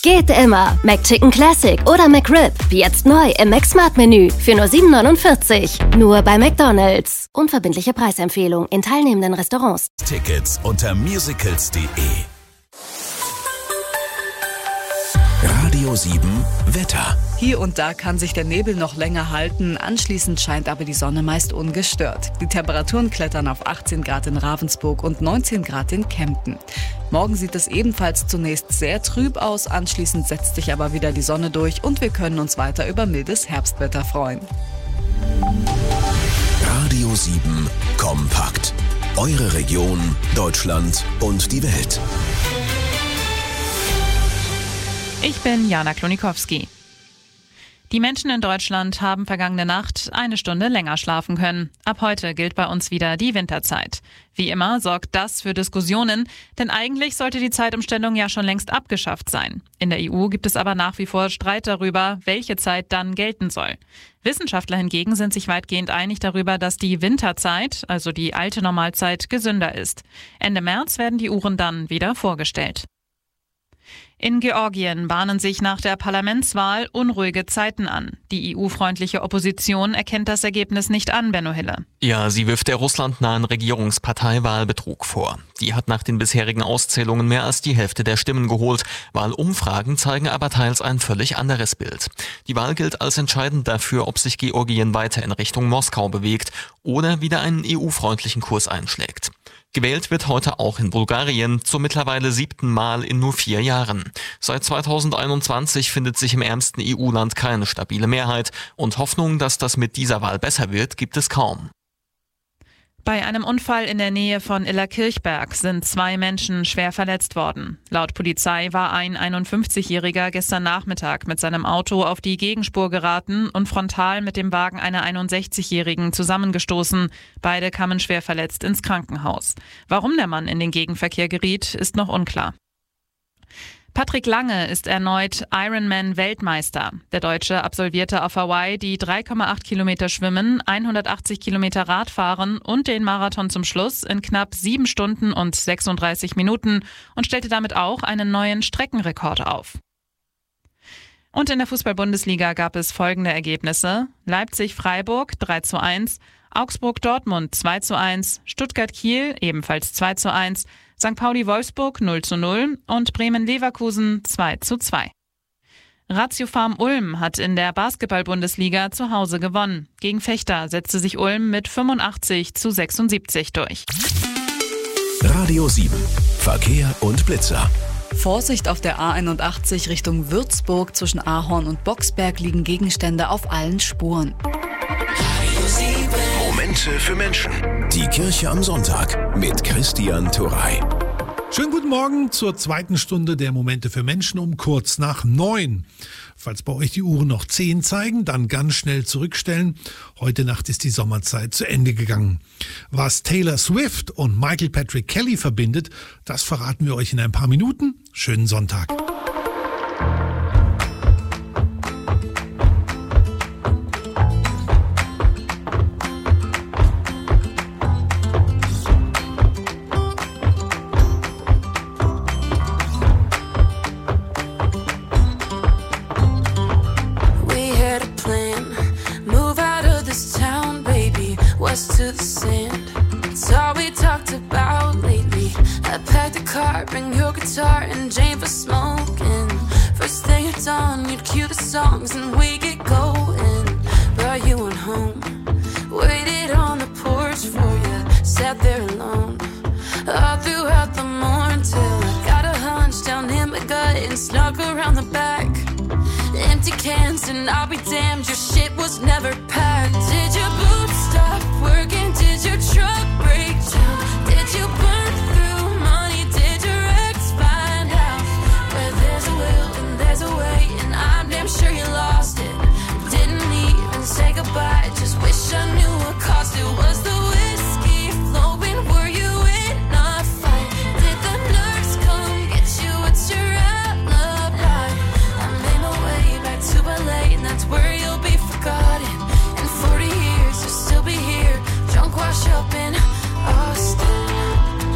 Geht immer. McChicken Classic oder McRib. Jetzt neu im McSmart-Menü für nur 7,49. Nur bei McDonald's. Unverbindliche Preisempfehlung in teilnehmenden Restaurants. Tickets unter musicals.de. Radio 7 Wetter. Hier und da kann sich der Nebel noch länger halten, anschließend scheint aber die Sonne meist ungestört. Die Temperaturen klettern auf 18 Grad in Ravensburg und 19 Grad in Kempten. Morgen sieht es ebenfalls zunächst sehr trüb aus, anschließend setzt sich aber wieder die Sonne durch und wir können uns weiter über mildes Herbstwetter freuen. Radio 7 kompakt. Eure Region, Deutschland und die Welt. Ich bin Jana Klonikowski. Die Menschen in Deutschland haben vergangene Nacht eine Stunde länger schlafen können. Ab heute gilt bei uns wieder die Winterzeit. Wie immer sorgt das für Diskussionen, denn eigentlich sollte die Zeitumstellung ja schon längst abgeschafft sein. In der EU gibt es aber nach wie vor Streit darüber, welche Zeit dann gelten soll. Wissenschaftler hingegen sind sich weitgehend einig darüber, dass die Winterzeit, also die alte Normalzeit, gesünder ist. Ende März werden die Uhren dann wieder vorgestellt. In Georgien bahnen sich nach der Parlamentswahl unruhige Zeiten an. Die EU-freundliche Opposition erkennt das Ergebnis nicht an, Benno Hille. Ja, sie wirft der russlandnahen Regierungspartei Wahlbetrug vor. Die hat nach den bisherigen Auszählungen mehr als die Hälfte der Stimmen geholt. Wahlumfragen zeigen aber teils ein völlig anderes Bild. Die Wahl gilt als entscheidend dafür, ob sich Georgien weiter in Richtung Moskau bewegt oder wieder einen EU-freundlichen Kurs einschlägt. Gewählt wird heute auch in Bulgarien, zum mittlerweile 7. Mal in nur 4 Jahren. Seit 2021 findet sich im ärmsten EU-Land keine stabile Mehrheit und Hoffnung, dass das mit dieser Wahl besser wird, gibt es kaum. Bei einem Unfall in der Nähe von Illerkirchberg sind 2 Menschen schwer verletzt worden. Laut Polizei war ein 51-Jähriger gestern Nachmittag mit seinem Auto auf die Gegenspur geraten und frontal mit dem Wagen einer 61-Jährigen zusammengestoßen. Beide kamen schwer verletzt ins Krankenhaus. Warum der Mann in den Gegenverkehr geriet, ist noch unklar. Patrick Lange ist erneut Ironman-Weltmeister. Der Deutsche absolvierte auf Hawaii die 3,8 Kilometer Schwimmen, 180 Kilometer Radfahren und den Marathon zum Schluss in knapp 7 Stunden und 36 Minuten und stellte damit auch einen neuen Streckenrekord auf. Und in der Fußball-Bundesliga gab es folgende Ergebnisse: Leipzig-Freiburg 3:1, Augsburg-Dortmund 2:1, Stuttgart-Kiel ebenfalls 2:1, St. Pauli-Wolfsburg 0:0 und Bremen-Leverkusen 2:2. Ratio Farm Ulm hat in der Basketball-Bundesliga zu Hause gewonnen. Gegen Vechta setzte sich Ulm mit 85:76 durch. Radio 7 Verkehr und Blitzer. Vorsicht auf der A81 Richtung Würzburg. Zwischen Ahorn und Boxberg liegen Gegenstände auf allen Spuren. Momente für Menschen. Die Kirche am Sonntag mit Christian Turrey. Schönen guten Morgen zur zweiten Stunde der Momente für Menschen um kurz nach 9. Falls bei euch die Uhren noch 10 zeigen, dann ganz schnell zurückstellen. Heute Nacht ist die Sommerzeit zu Ende gegangen. Was Taylor Swift und Michael Patrick Kelly verbindet, das verraten wir euch in ein paar Minuten. Schönen Sonntag. To the sand, it's all we talked about lately. I packed a car, bring your guitar and Jane for smoking. First thing at dawn, you'd cue the songs and we get going. But you went home, waited on the porch for you, sat there alone all throughout the morning till I got a hunch down in my gut and snuck around the back. Empty cans and I'll be damned, your shit was never packed. Did your boots stop working? Did your truck break down? Did you burn through money? Did your ex find out? Where there's a will and there's a way, and I'm damn sure you lost it. Didn't even say goodbye, just wish I knew what cost it. Was the whiskey flowing? Were you in a fight? Did the nurse come get you? What's your alibi? I made my way back to LA, and that's where you'll be forgotten. In 40 years, you'll still be here, drunk, wash up in Austin.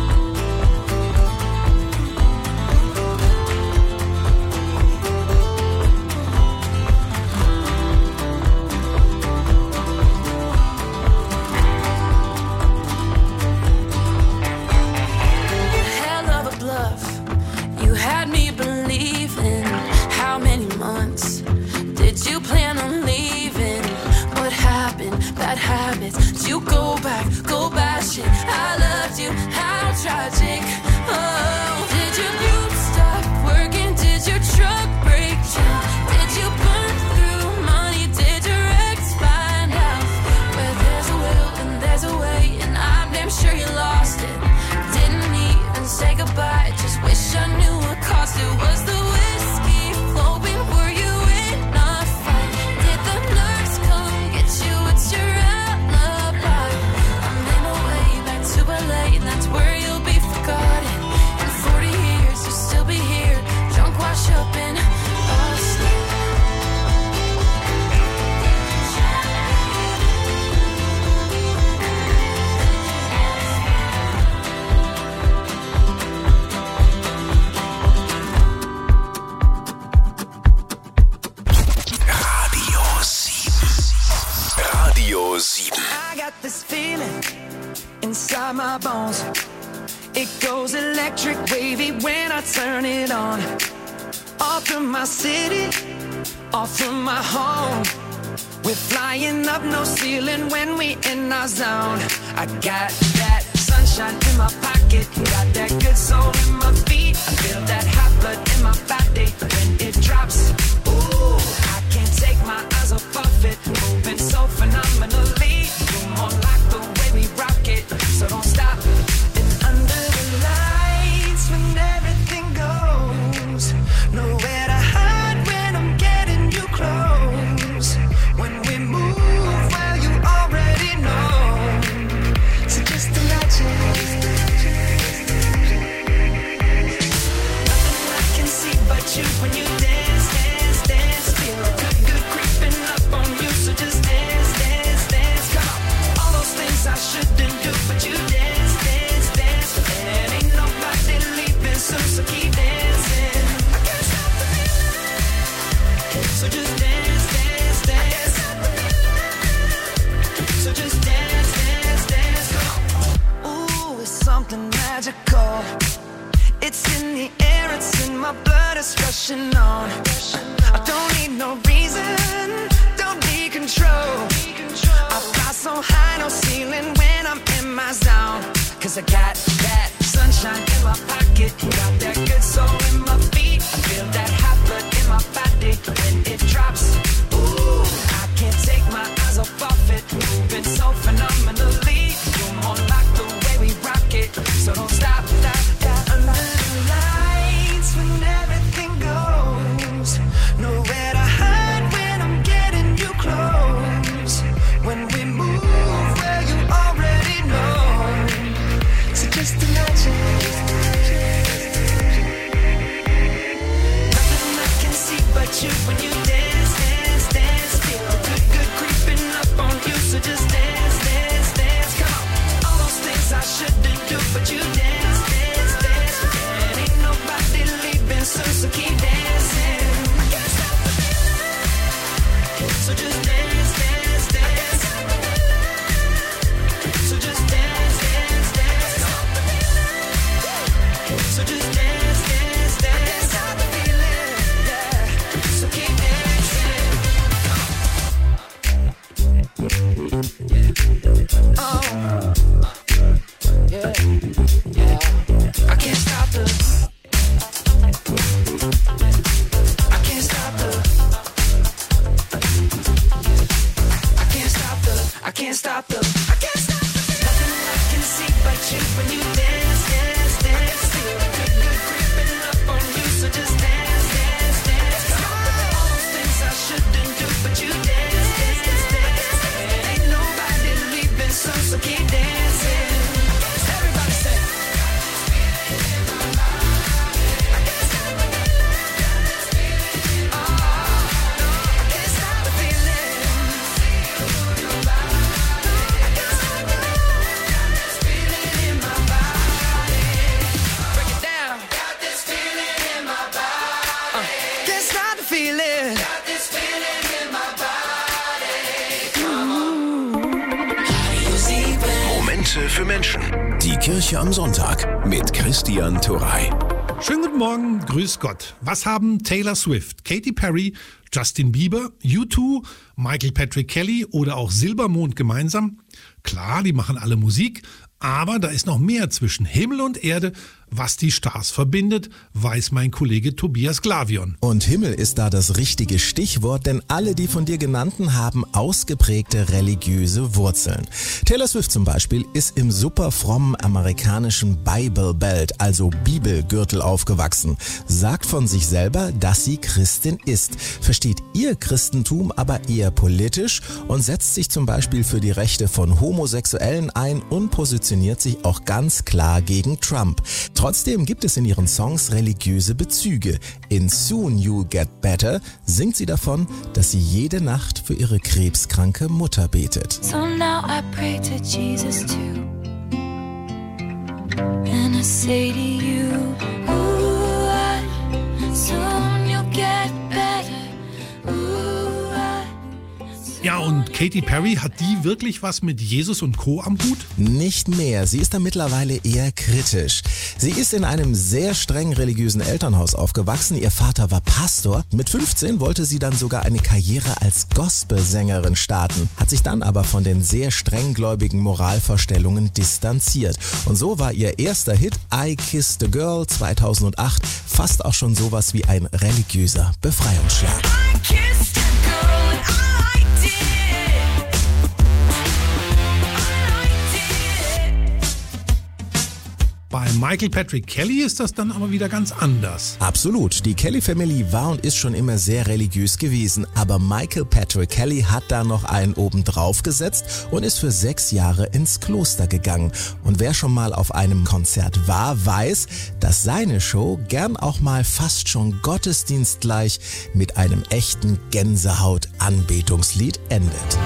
watching. I loved you, how tragic. Oh, did your group stop working? Did your truck break down? Did you burn through money? Did your ex find out? Where there's a will and there's a way, and I'm damn sure you lost it. Didn't even say goodbye, just wish I knew what cost it. Was the whiskey flowing? Were you in a fight? Did the nurse come get you? What's your alibi? I'm in a way back to LA, and that's where you'll be forgotten. In 40 years, you'll still be here, drunk, wash up in Austin. Radio 7. I got this feeling inside my bones. It goes electric wavy when I turn it on. Off from my city, off from my home. We're flying up, no ceiling when we in our zone. I got that sunshine in my pocket, got that good soul in my feet. I feel that hot blood in my body when it drops. Ooh, I can't take my eyes off of it, moving so phenomenally. You're more like the way we rock it, so don't stop. And under the lights when everything goes, nowhere to hide when I'm getting you close. When we move, well, you already know. So just imagine. Nothing I can see but you when you dance, dance, dance. Feel good, good creeping up on you. So just dance, dance, dance. Come on. All those things I shouldn't do, but you dance, dance, dance. And ain't nobody leaving soon, so keep dancing. I can't stop the feeling. So just dance, dance, dance. So just dance, dance, dance. Come on. Ooh, it's something magical. It's in the air, it's in my blood, it's rushing on. I don't need no reason, don't need control. I fly so high, no ceiling when I'm in my zone. Cause I got that sunshine in my pocket, got that good soul in my feet. I feel that hot blood in my body when it drops. Ooh, I can't take my eyes off of it, moving so phenomenally. You're more like the way we rock it, so don't stop, stop, stop. Under the lights when everything goes, nowhere to hide when I'm getting you close. When we move, well, you already know. So just imagine. Nothing I can see but you when you dance, dance, dance. Feel good, good creeping up on you. So just dance, dance, dance. Come on. All those things I shouldn't do, but you dance, dance, dance. And ain't nobody leaving soon, so keep dancing. I can't stop the feeling. So just dance, dance, dance. So just dance, dance, dance. So just dance, dance, dance. I can't stop the feeling. Yeah. So keep dancing. Oh. Yeah. Yeah. I can't stop the. I can't stop the. I can't stop the. I can't stop the. I can't stop the. Nothing I can see but you when you dance, dance, dance. Feel good, good creeping up on you. So just dance, dance, dance. All those things I shouldn't do, but you dance, dance, dance. Ain't nobody leaving soon, so keep dancing. Everybody say. Momente für Menschen. Die Kirche am Sonntag mit Christian Turrey. Schönen guten Morgen, grüß Gott. Was haben Taylor Swift, Katy Perry, Justin Bieber, U2, Michael Patrick Kelly oder auch Silbermond gemeinsam? Klar, die machen alle Musik, Aber da ist noch mehr zwischen Himmel und Erde, was die Stars verbindet, weiß mein Kollege Tobias Glavion. Und Himmel ist da das richtige Stichwort, denn alle die von dir genannten haben ausgeprägte religiöse Wurzeln. Taylor Swift zum Beispiel ist im super frommen amerikanischen Bible Belt, also Bibelgürtel, aufgewachsen, sagt von sich selber, dass sie Christin ist, versteht ihr Christentum aber eher politisch und setzt sich zum Beispiel für die Rechte von Homosexuellen ein und positioniert sich auch ganz klar gegen Trump. Trotzdem gibt es in ihren Songs religiöse Bezüge. In Soon You'll Get Better singt sie davon, dass sie jede Nacht für ihre krebskranke Mutter betet. So now I pray to Jesus too. And I say to you, soon you'll get better. Ja, und Katy Perry, hat die wirklich was mit Jesus und Co. am Hut? Nicht mehr. Sie ist da mittlerweile eher kritisch. Sie ist in einem sehr streng religiösen Elternhaus aufgewachsen. Ihr Vater war Pastor. Mit 15 wollte sie dann sogar eine Karriere als Gospelsängerin starten, hat sich dann aber von den sehr strenggläubigen Moralvorstellungen distanziert. Und so war ihr erster Hit I Kissed a Girl 2008 fast auch schon sowas wie ein religiöser Befreiungsschlag. I kissed a girl and I liked it. Bei Michael Patrick Kelly ist das dann aber wieder ganz anders. Absolut. Die Kelly Family war und ist schon immer sehr religiös gewesen. Aber Michael Patrick Kelly hat da noch einen obendrauf gesetzt und ist für 6 Jahre ins Kloster gegangen. Und wer schon mal auf einem Konzert war, weiß, dass seine Show gern auch mal fast schon gottesdienstgleich mit einem echten Gänsehaut-Anbetungslied endet.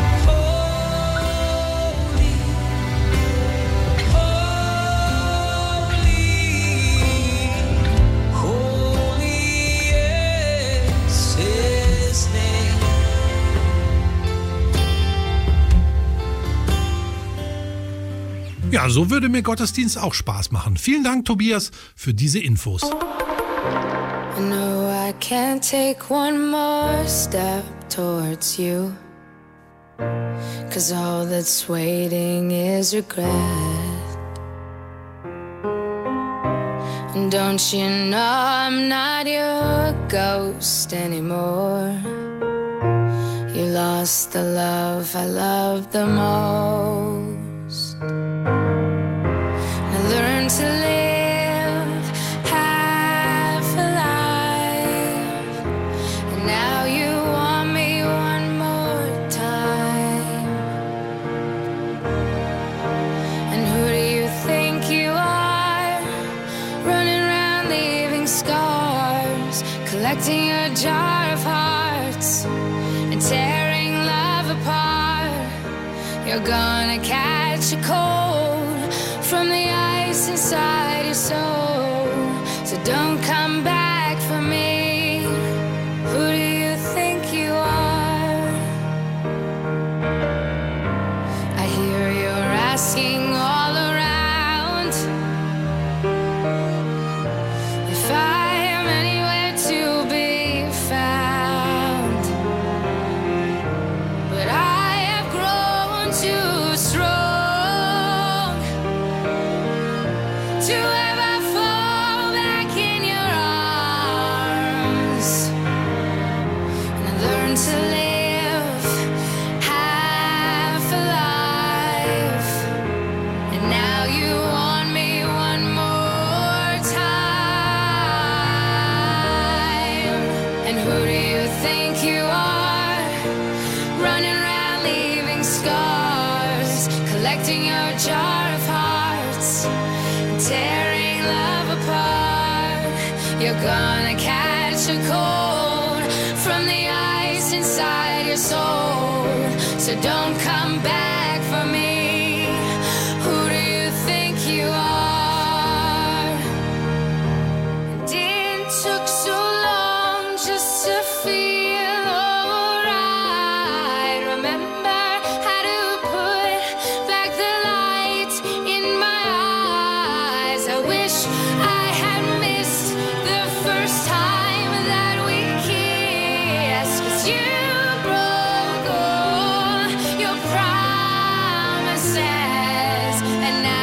Ja, so würde mir Gottesdienst auch Spaß machen. Vielen Dank, Tobias, für diese Infos. No, I can't take one more step towards you, 'cause all that's waiting is regret. And don't you know I'm not your ghost anymore? You lost the love I loved the most. I learned to live half alive, and now you want me one more time. And who do you think you are, running around leaving scars, collecting a jar of hearts and tearing love apart? You're gonna catch a cold from the ice inside your soul, so don't come back for me. Who do you think you are? I hear you're asking all around if I am anywhere to be found, but I have grown too strong to ever fall back in your arms. And I learned to live half alive, and now you want me one more time. And who do you think you are, running around leaving scars, collecting your jar of hearts, tearing love apart? You're gonna catch a cold from the ice inside your soul, so don't come back for me. Who do you think you are? It didn't took so long just to feel alright. Remember how to put back the light in my eyes. I wish I had missed the first time that we kissed, 'cause you broke all your promises, and now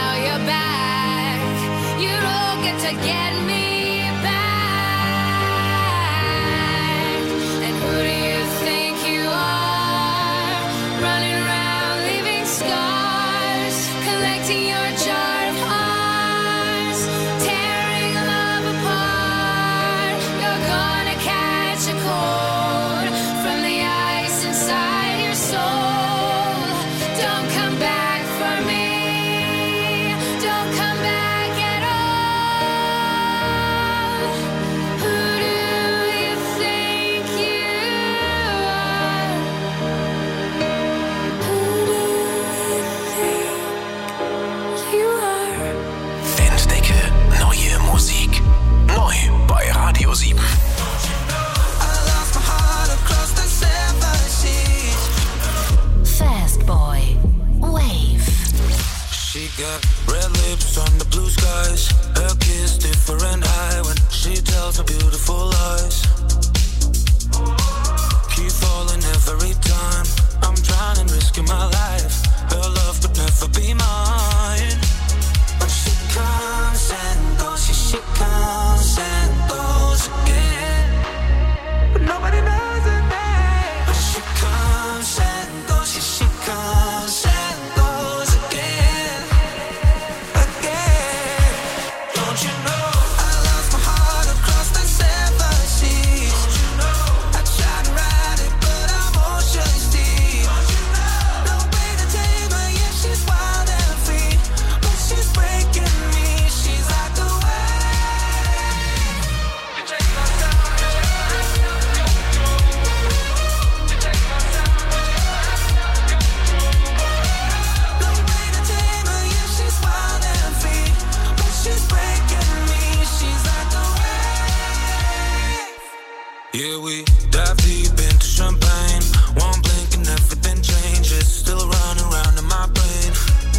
Yeah, we dive deep into champagne. One blink and everything changes. Still running around in my brain.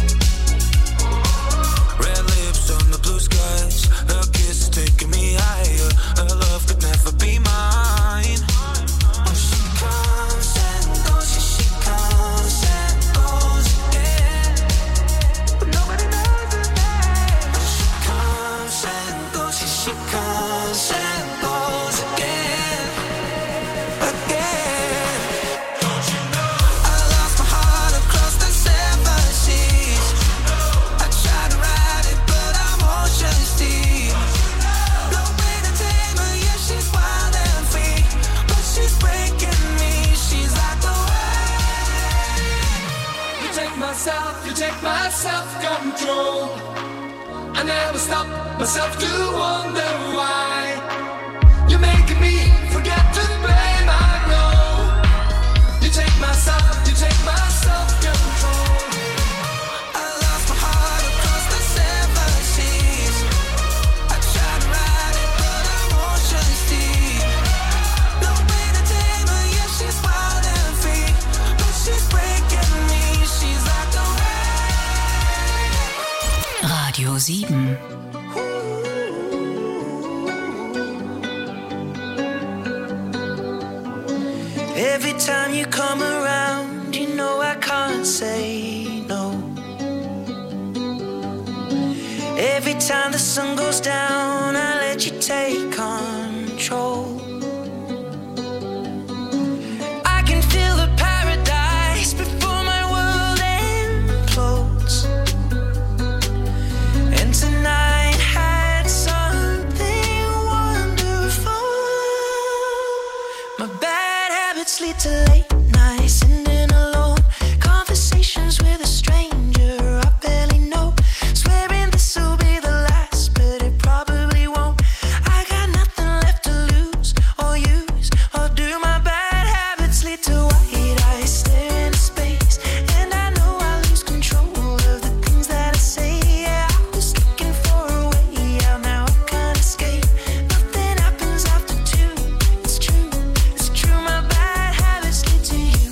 Red lips on the blue skies. Her kiss is taking me higher. Her love could never be mine. When she comes and goes, yeah, she comes and goes, yeah. But nobody knows her name. When she comes and goes, yeah, she comes and goes again. You take my self-control. I never stop myself to wonder why. You're making me forget to blame, I know. You take my self-control. I lost my heart across the seven seas. I tried to ride it, but emotions deep. No way to tame her, yeah, she's wild and free. But she's breaking me, she's like the Radio 7. Every time you come around, you know I can't say no. Every time the sun goes down, I let you take control. I can feel the paradise before my world implodes. And tonight had something wonderful. My bad habits lead to late nights, sitting alone. Conversations with a stranger I barely know. Swearing this will be the last, but it probably won't. I got nothing left to lose or use or do. My bad habits lead to white eyes staring into space. And I know I lose control of the things that I say. Yeah, I was looking for a way out, now I can't escape. Nothing happens after 2. It's true, it's true. My bad habits lead to you.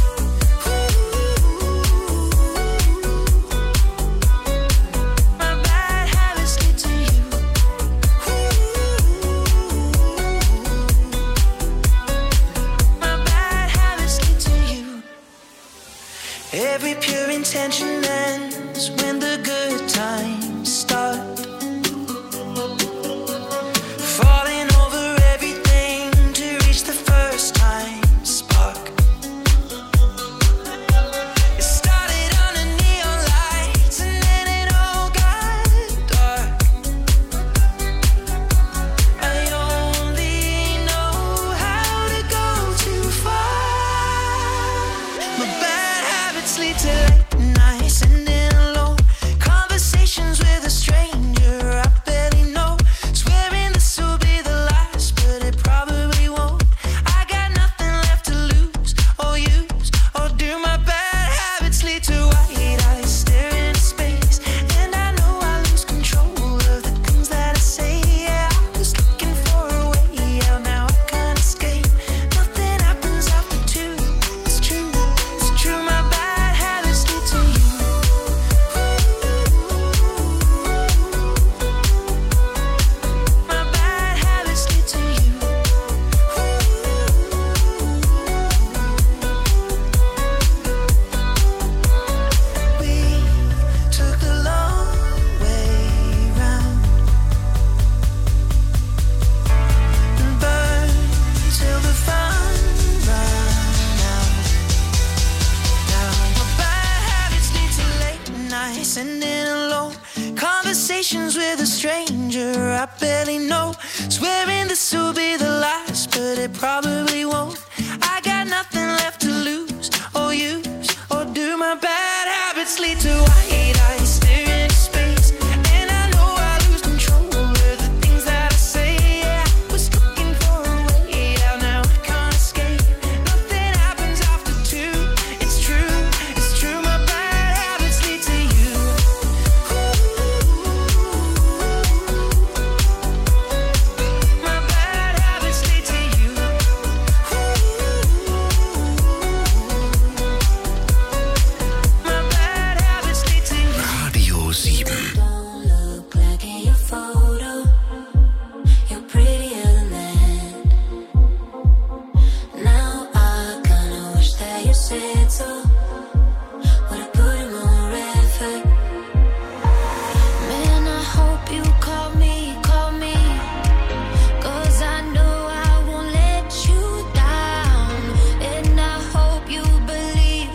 My bad habits lead to you. My bad habits lead to you. Every pure intention ends when the good times start. Falling over everything to reach the first time spark. It started under neon lights and then it all got dark. I only know how to go too far. My bad habits lead to late nights, sitting alone. Conversations with a stranger I barely know. Swearing this will be the last, but it probably won't. I got nothing left to lose or use or do. My bad habits lead to white eyes staring into space. And I know I lose control of the things that I say. Yeah, I was looking for a way out, now I can't escape. Nothing happens after 2. It's true, it's true. My bad habits lead to you. My bad habits lead to you. We took the long way round and burned till the fun ran out. Now my bad habits lead to late nights, sitting alone. Conversations with a stranger I barely know. Swearing this will be the last, but it probably won't. I got nothing left to lose or use or do. My bad habits lead to white eyes staring into space. And I know I lose control of the things that I say. Yeah, I was looking for a way out, now I can't escape. Nothing happens after 2. It's true, it's true. My bad habits lead to you. My bad habits lead to you. settle. Wanna put in more effort. Man, I hope you call me. 'Cause I know I won't let you down. And I hope you believe.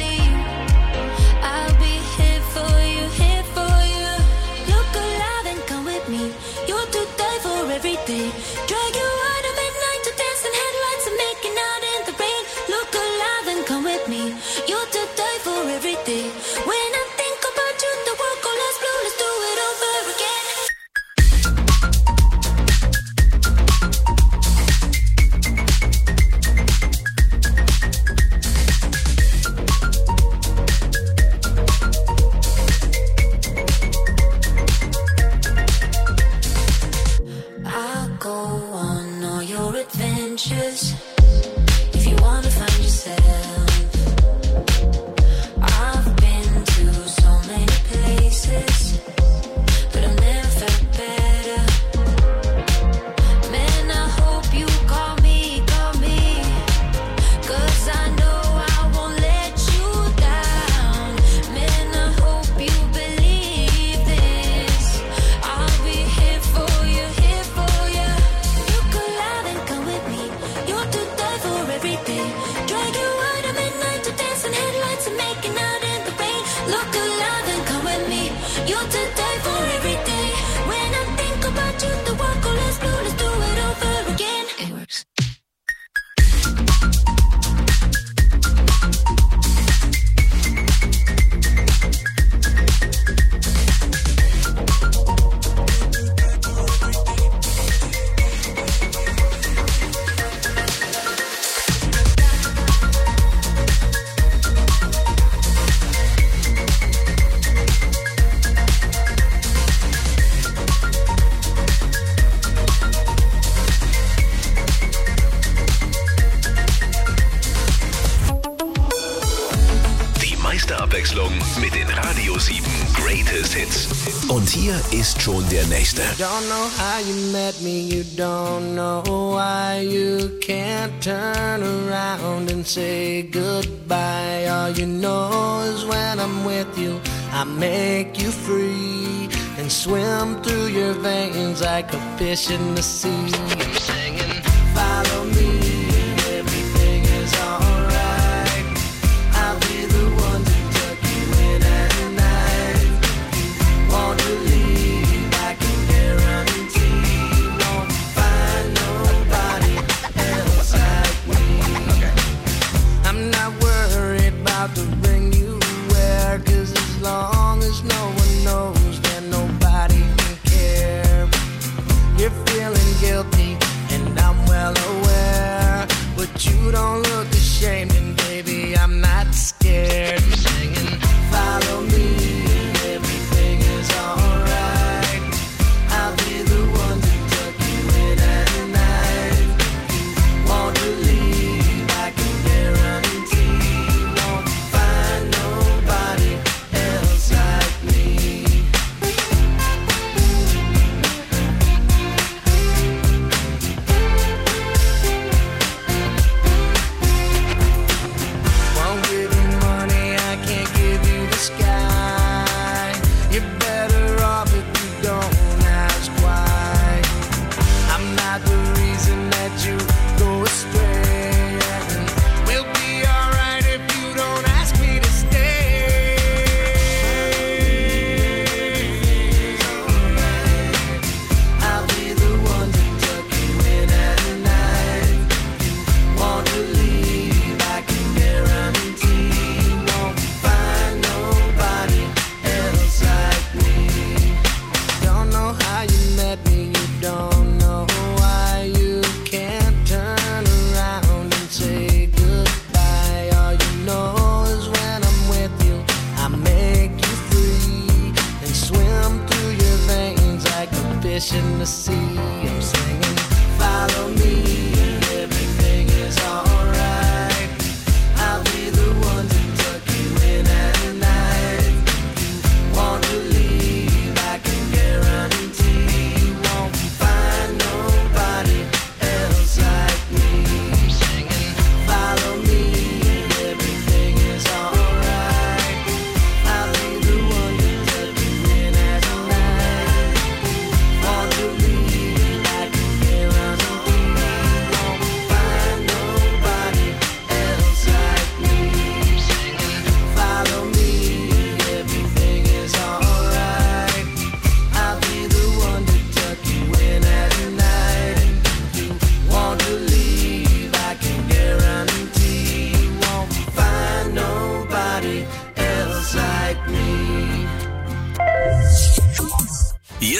I'll be here for you. Look alive and come with me. You're to die for everything. Drag you out at midnight to dance in headlights and making out in the rain. Look alive and come with me. You're to die for everything. When I think about you, the world goes less blue. Let's do it over again. I'll go on all your adventures if you wanna find yourself. I've been to so many places, but I've never felt better. Man, I hope you call me. 'Cause I know I won't let you down. Man, I hope you believe this. I'll be here for you. Look alive and come with me. You're to die for everything. Drag you out at midnight to dance in headlights and making out in the rain. Look alive and come with me. You're to die for everything. When I think about you, the world goes less blue. Let's do it over again. It works. Die meiste Abwechslung mit den Radio 7 Greatest Hits. Und hier ist schon der nächste. Don't know how you met me, you don't know why you can't turn around and say goodbye. All you know is when I'm with you, I make you free and swim through your veins like a fish in the sea. I'm singing, follow me, everything is alright. I'll be the one to tuck you in at night. Won't you leave? I can guarantee you won't find nobody else like me. I'm not worried about the ring you wear, 'cause as long as no one knows, then nobody can care. You're feeling guilty, and I'm well aware, but you don't look ashamed, and baby, I'm not scared. Singing, follow me, everything is alright. I'll be the one to tuck you in at night. Won't you leave? I can guarantee you won't find nobody else like me. Won't give you money, I can't give you the sky. You're better off if you don't ask why. I'm not the reason that you go astray. And we'll be alright if you don't ask me to stay. I'll be the one to tuck you in at night. Won't you leave? I can guarantee you won't find nobody else like me. Don't know how you met me, you don't know why you can't turn around and say goodbye. All you know is when I'm with you, I make you free and swim through your veins like a fish in the sea. I'm singing, follow me, everything is alright. I'll be the one to tuck you in at night. Won't you leave? I can guarantee you won't find nobody else like me. I'm singing, follow me, everything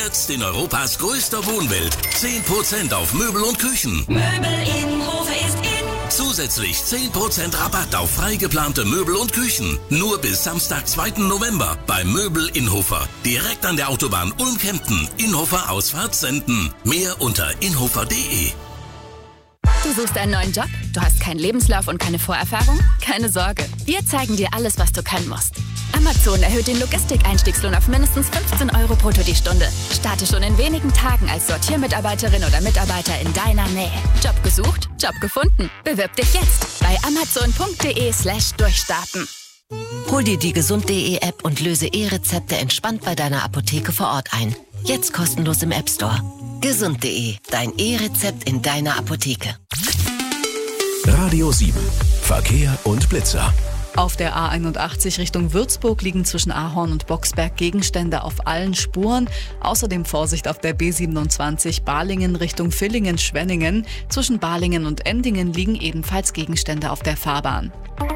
Jetzt in Europas größter Wohnwelt 10% auf Möbel und Küchen. Möbel in Hofe ist in. Zusätzlich 10% Rabatt auf frei geplante Möbel und Küchen. Nur bis Samstag, 2. November bei Möbel Inhofer. Direkt an der Autobahn Ulm-Kempten. Inhofer Ausfahrt senden. Mehr unter inhofer.de. Du suchst einen neuen Job? Du hast keinen Lebenslauf und keine Vorerfahrung? Keine Sorge, wir zeigen dir alles, was du können musst. Amazon erhöht den Logistikeinstiegslohn auf mindestens 15 € brutto die Stunde. Starte schon in wenigen Tagen als Sortiermitarbeiterin oder Mitarbeiter in deiner Nähe. Job gesucht? Job gefunden. Bewirb dich jetzt bei amazon.de/durchstarten. Hol dir die gesund.de App und löse E-Rezepte entspannt bei deiner Apotheke vor Ort ein. Jetzt kostenlos im App Store. Gesund.de, dein E-Rezept in deiner Apotheke. Radio 7. Verkehr und Blitzer. Auf der A81 Richtung Würzburg liegen zwischen Ahorn und Boxberg Gegenstände auf allen Spuren. Außerdem Vorsicht auf der B27 Balingen Richtung Villingen-Schwenningen. Zwischen Balingen und Endingen liegen ebenfalls Gegenstände auf der Fahrbahn.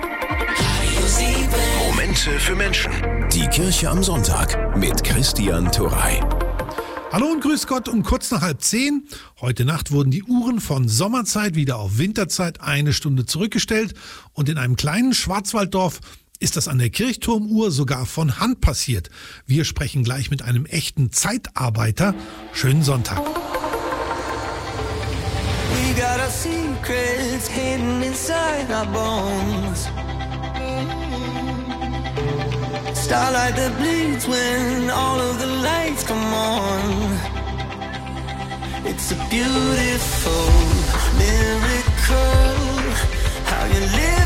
Momente für Menschen. Die Kirche am Sonntag mit Christian Turrey. Hallo und grüß Gott, um kurz nach 9:30. Heute Nacht wurden die Uhren von Sommerzeit wieder auf Winterzeit 1 Stunde zurückgestellt. Und in einem kleinen Schwarzwalddorf ist das an der Kirchturmuhr sogar von Hand passiert. Wir sprechen gleich mit einem echten Zeitarbeiter. Schönen Sonntag. We got our secrets hidden inside our bones. Starlight that bleeds when all of the lights come on. It's a beautiful miracle how you